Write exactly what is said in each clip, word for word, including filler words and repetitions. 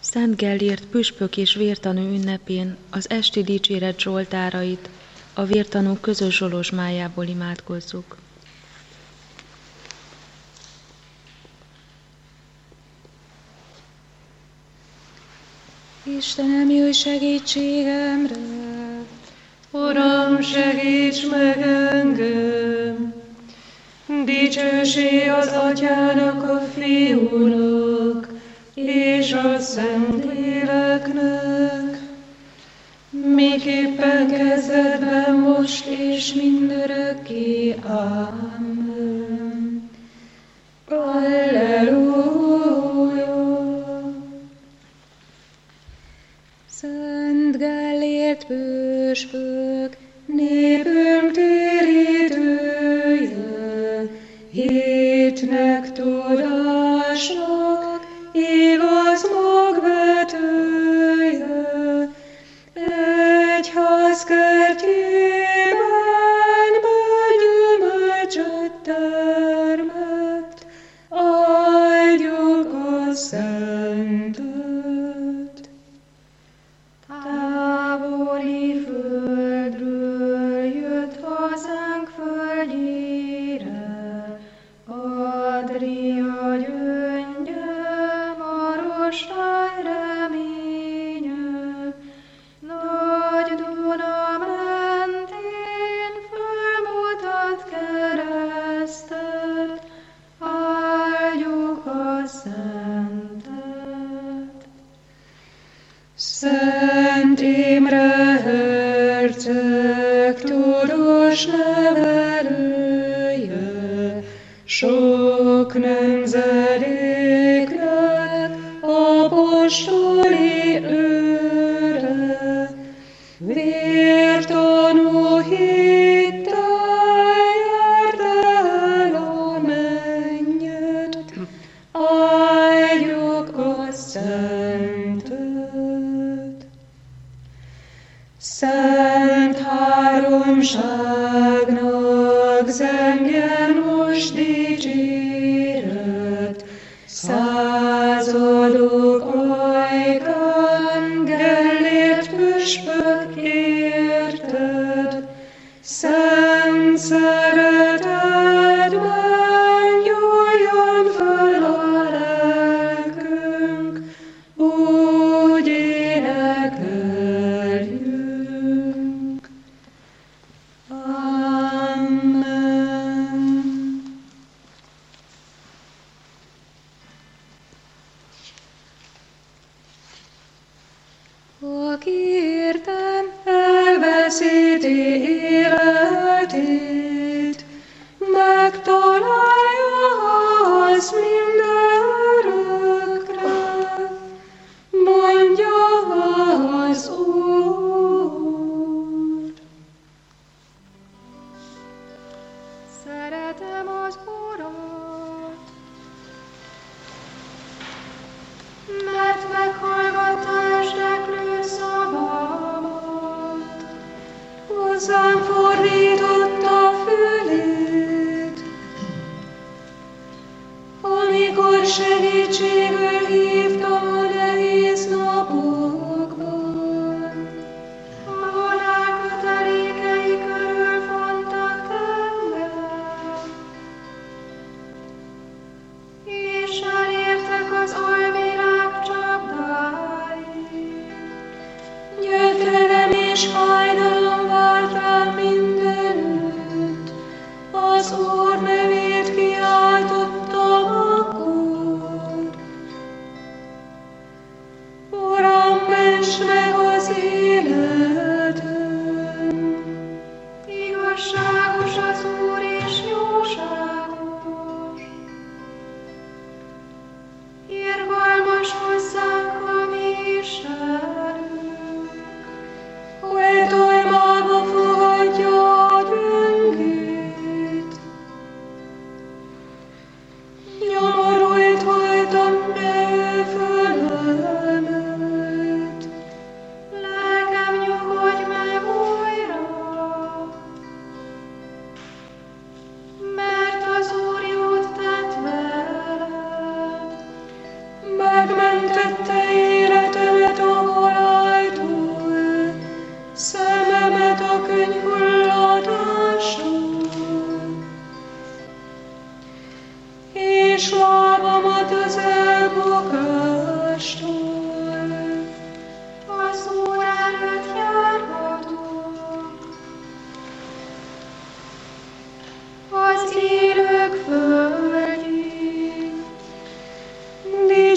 Szent Gellért püspök és vértanú ünnepén az esti dicséret zsoltárait a vértanú közös zsolozsmájából imádkozzuk. Istenem, jöjj segítségemre! Uram, segíts meg engem! Dicsőség az Atyának, a Fiúnak, és a Szentléleknek, miképpen kezdetben, most és mindörökké. Amen. Alleluja! Szent Gellért püspök, népünk térítője, hitnek, tudásnak, igaz magvetője, egyház kertjében begyümölcsöt termett, áldjuk a Szentet. Távoli földről jött hazánk földjére, Adria gyöngye, Marostály reménye, Nagy Duna mentén fölmutat keresztet, áldjuk a Szentet. Szent Imre herceg, tudós nevelője, sok nemzedéknek apostoli őre, vértanú hittel járt el a mennyet, áldjuk a Szentet. Szent háromságnak zengjen most dicséret, századok ajkán Gellért püspök érted, szent szeretetben gyújjon föl a lelkünk, úgy énekeljünk. Amen. Aki értem elveszíti életét, megtalálja az mindörökre, mondja az Úr. Szeretem az Urat, mert meghallgatta esteklő szavamat. Hozzám fordította fülét, amikor segítségül hívtam a nehéz napokban. A halál kötelékei körül fontak engem, és elértek az alvilág csapdái. Gyötrelem és fájdalom vált rám mindenütt, az Úr nevét kiáltottam akkor,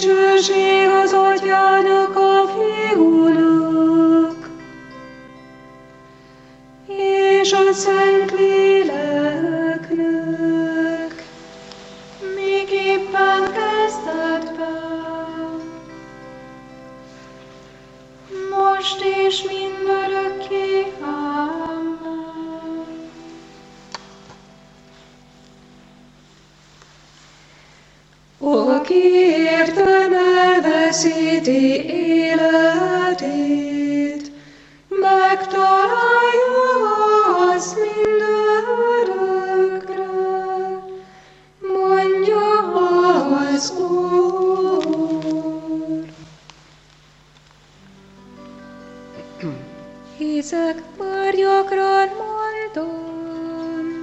Dicsőség az Atyának, a Fiúnak, és a Szentléleknek, miképpen kezdetben, most és mindörökké. Amen. Aki értem elveszíti életét, megtalálja azt mindörökre, mondja az Úr. Hiszek, már gyakran mondom,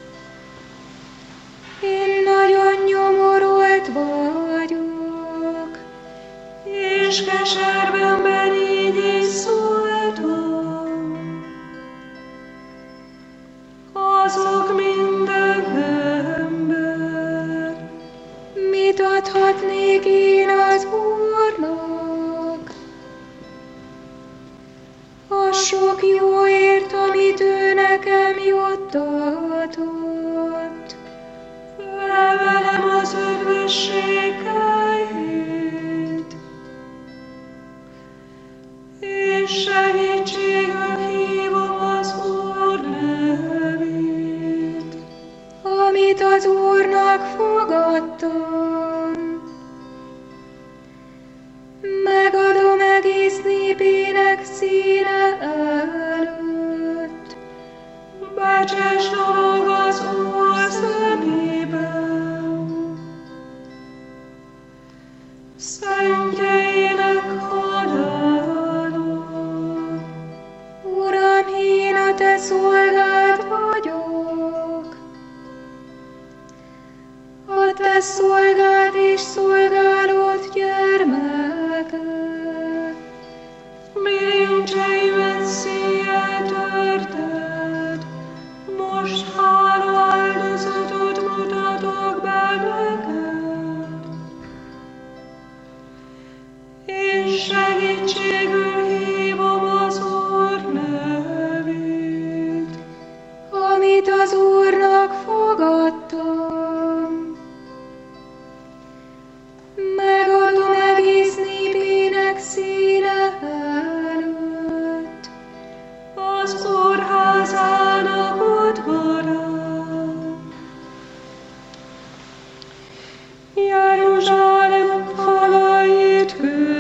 én nagyon nyomorult vagyok, és keservemben így is szóltam. Azok minden ember, mit adhatnék én az Úrnak? A sok jóért, amit ő nekem juttatott, felvelem az üdvösség helyét, és segítségül hívom az Úr nevét, amit az Úrnak fogadtam. Megadom egész népének színe előtt, becses dolog az Úr szemében. Szentjeinek halálom, Uram, én a te szolgád vagyok, a te szolgád és szolgálód gyermeke. Bilincseimet szíjjel törted, most hála áldozatot mutatok be neked, és segítségül hívom az Úr nevét, amit az Úrnak fogadtam. Megadom egész népének színe előtt, az Úr házának udvarán. Jeruzsálem falait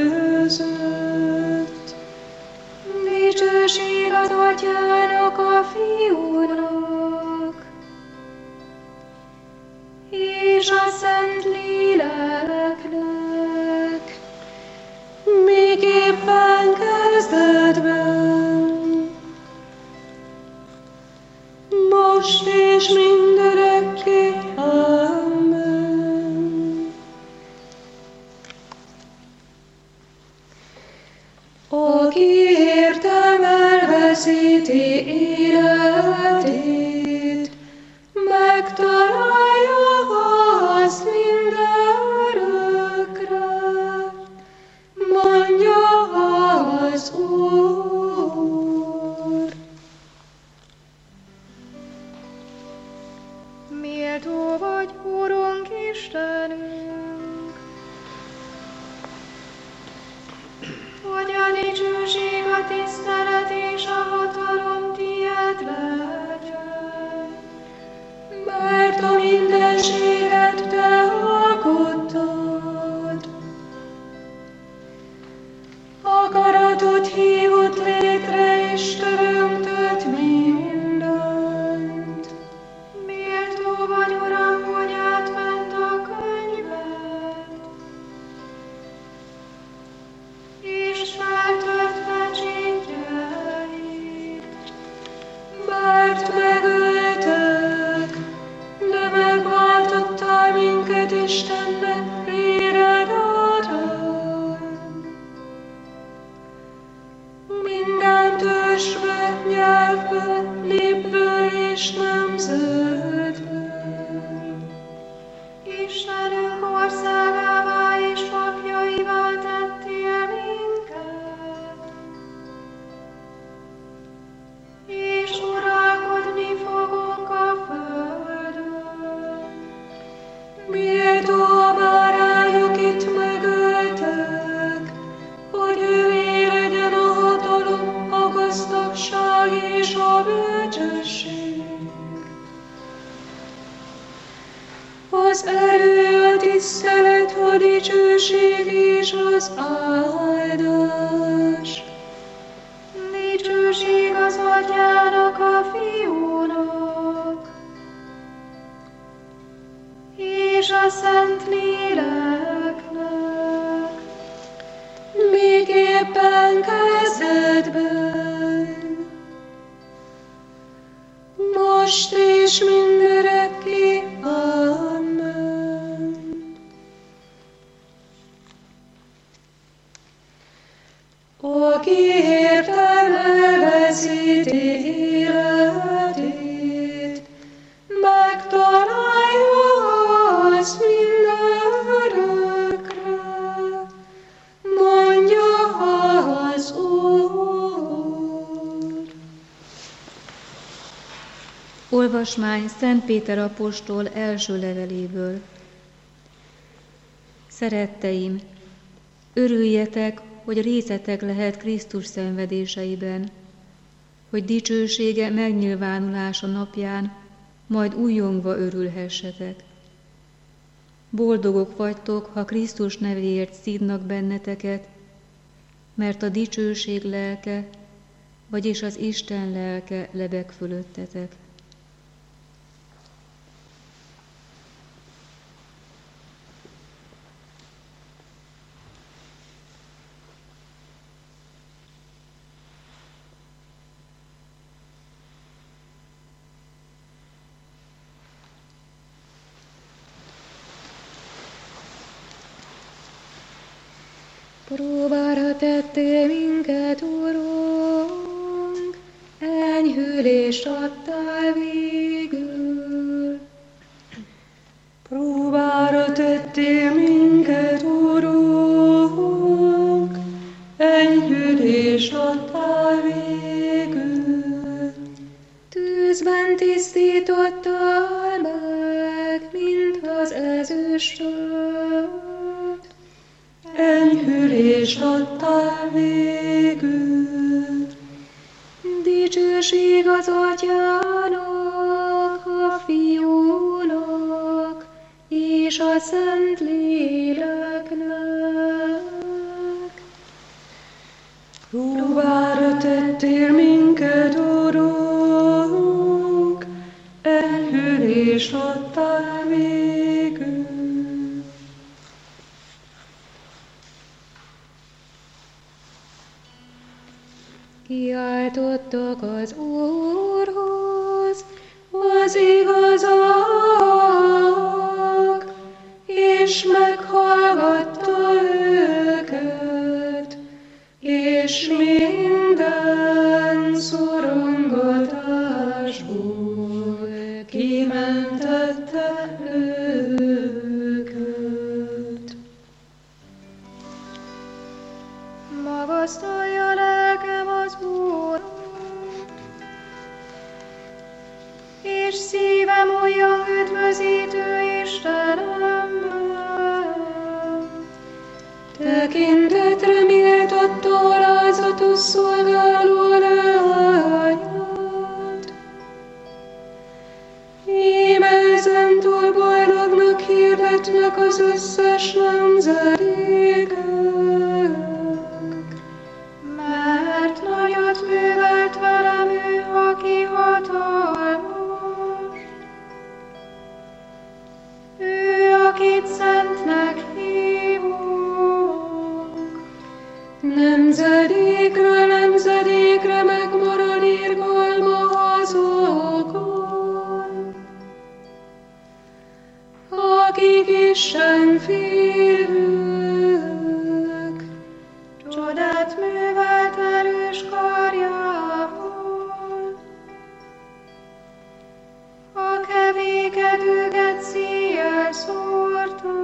között, dicsőség az Atyának, a Fiúnak, és a Szentléleknek, miképpen kezdetben, most és mindörökké. Amen. Aki értem elveszíti életét, megtalálja azt mindörökre, mondja az Úr. Méltó vagy, Urunk Istenünk, hogy a dicsőség, a tisztelet és a hatalom tiéd legyen. Mert a mindenséget te alkottad, akaratod hívott létre és teremtett mindent. Méltó vagy, Uram, hogy átvedd a könyvet, és feltört pecsétjeit. Mert megöltek, de megváltottad és az áldás. Dicsőség az Atyának, a Fiúnak, és a Szentléleknek, miképpen kezdetben, most és mindörökké. Amen. Aki értelme veszíti életét, megtalálja azt mindörökre, mondja az Úr. Olvasmány Szent Péter apostol első leveléből. Szeretteim, örüljetek, hogy részetek lehet Krisztus szenvedéseiben, hogy dicsősége megnyilvánulása napján majd újjongva örülhessetek. Boldogok vagytok, ha Krisztus nevéért szídnak benneteket, mert a dicsőség lelke, vagyis az Isten lelke lebeg fölöttetek. Próbára tettél minket, Urunk, enyhülést adtál végül. Próbára tettél minket, Urunk, enyhülést adtál végül. Tűzben tisztítottál meg, mint az ezüstöt, enyhülést adtál végül. Dicsőség az Atyának, a Fiúnak, és a Szentléleknek. Próbára tettél minket, Urunk, enyhülést adtál végül. Kiáltottak az Úrhoz az igazak, és meghallgatta őket, és minden szorongatásból kimentette őket. magasztalja lelkem az Úr, és szívem olyan üdvözítő Istenemben. Tekintetre méltatta alázatos szolgáló leányát. Íme ezentúl boldognak hirdetnek az összes nemzedékek. Mert nagyot művelt velem ő, aki hatalmas. Ő, akit szentnek hívunk. Nemzedékről nemzedékre megmarad irgalma azokon, akik Isten félők. Csodát művelt erős karjával. A kevéket őket szíjjel szórta.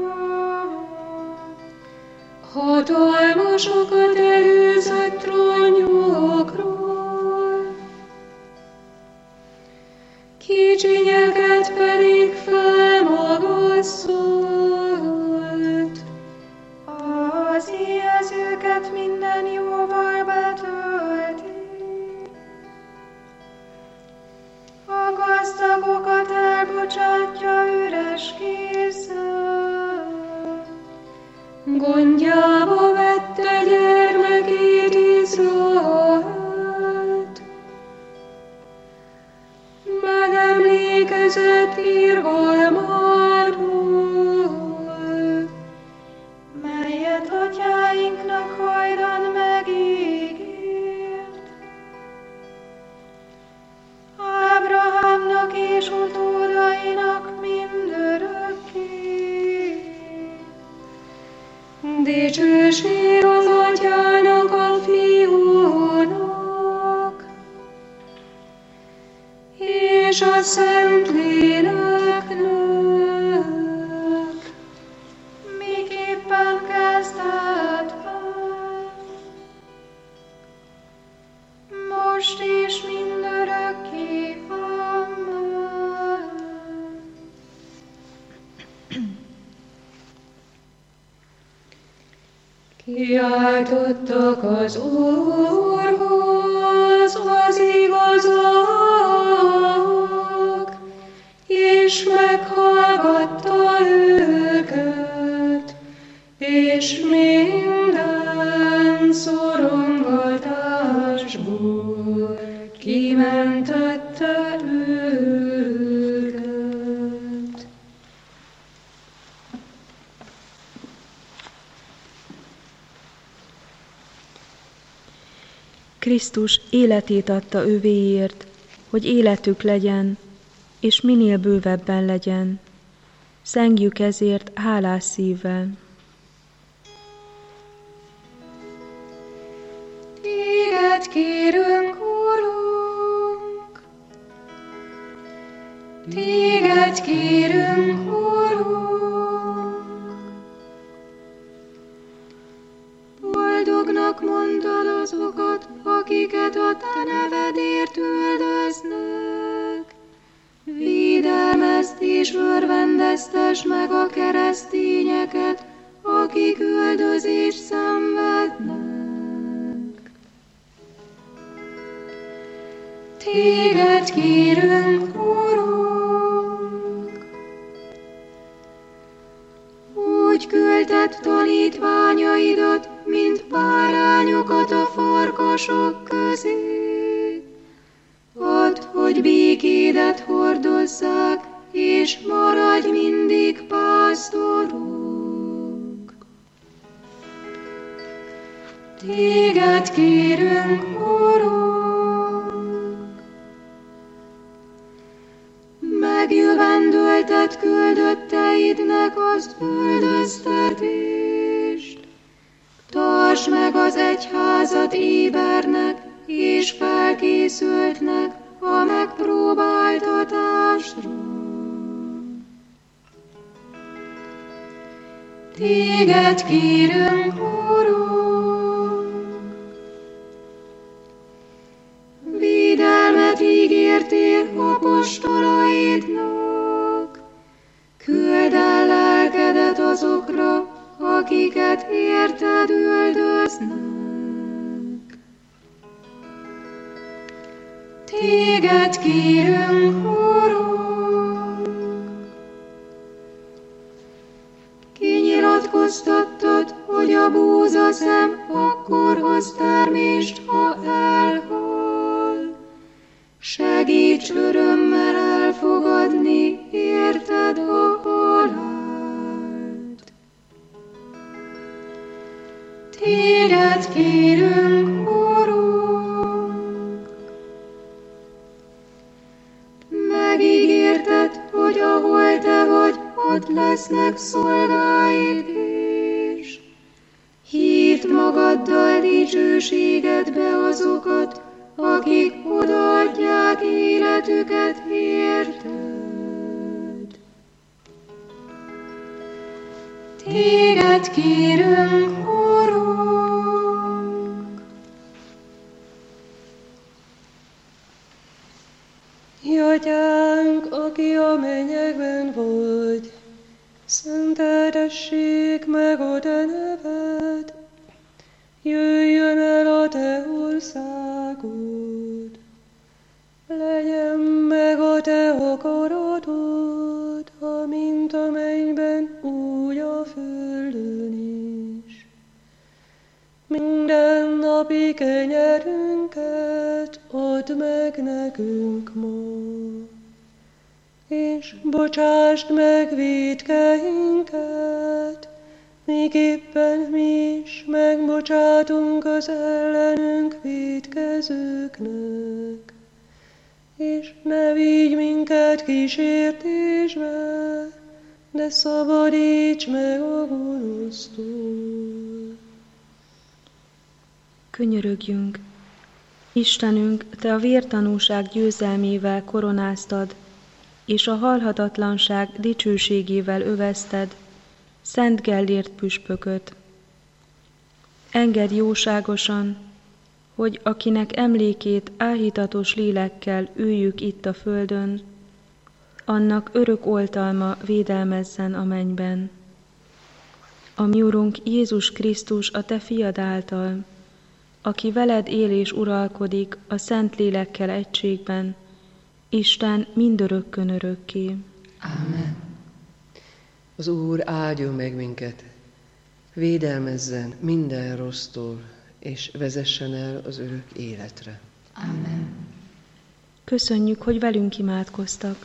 Hatalmasokat előzött trónjukról, kicsinyeket pedig felmagasztolt. Az éhezőket minden jóval betölti. A gazdagokat elbocsátja üres kézzel. gondjába vette gyermekét Izraelt. Megemlékezett irgalmáról, melyet atyáinknak hajdan megígért. Ábrahámnak és utódainak mindörökké. Dicsőség az Atyának, a Fiúnak, és a Szentléleknek, miképpen kezdetben, most és mindörökké. Amen. Kiáltottak az Úrhoz az igazak, és meghallgatta őket, és minden szorongatásból kimentette őket. Krisztus életét adta övéért, hogy életük legyen, és minél bővebben legyen. Szengjük ezért hálás szívvel. Téged kérünk, Urunk, Téged kérünk, Urunk. Boldognak mondod azokat, akiket a te nevedért üldöznek. Védelmezd és örvendeztess meg a keresztényeket, akik üldözést szenvednek. Téged kérünk, Urunk, úgy küldted tanítványaidat, mint bárányokat a farkasok közé. Add, hogy békédet hordozzák, és maradj mindig pásztoruk. Téged kérünk, Urunk, megjövendölted küldötteidnek az üldöztetést. Tartsd meg az egyházat ébernek és felkészültnek a megpróbáltatásra. Téged kérünk, Urunk, védelmet ígértél apostolaidnak, küldd el lelkedet azokra, akiket érted üldöznek. Téged kérünk, Urunk, kinyilatkoztattad, hogy a búzaszem akkor hoz termést, ha elhal. Segíts örömmel elfogadni, érted a halált. Téged kérünk, Urunk, megígérted, hogy ahol te vagy, ott lesznek szolgáid is. Hívd magaddal dicsőségedbe azokat, akik odaadják életüket érted. Téged kérünk, Urunk, Atyánk, aki a mennyekben vagy, szenteltessék meg a te neved, jöjjön el a te országod, legyen meg a te akaratod, amint a mennyben, úgy a földön is. Minden napi kenyerünket add meg nekünk ma, és bocsásd meg vétkeinket, miképpen mi is megbocsátunk az ellenünk vétkezőknek. És ne vigy minket kísértésbe, de szabadíts meg a gonosztól. Könyörögjünk! Istenünk, Te a vértanúság győzelmével koronáztad, és a halhatatlanság dicsőségével övezted Szent Gellért püspököt. Engedd jóságosan, hogy akinek emlékét áhítatos lélekkel üljük itt a földön, annak örök oltalma védelmezzen a mennyben. A mi Urunk Jézus Krisztus a Te fiad által, aki veled él és uralkodik a Szent Lélekkel egységben, Isten mindörökkön örökké. Amen. Az Úr áldjon meg minket, védelmezzen minden rossztól, és vezessen el az örök életre. Amen. Köszönjük, hogy velünk imádkoztak.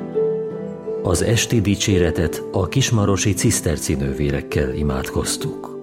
Az esti dicséretet a kismarosi ciszterci nővérekkel imádkoztuk.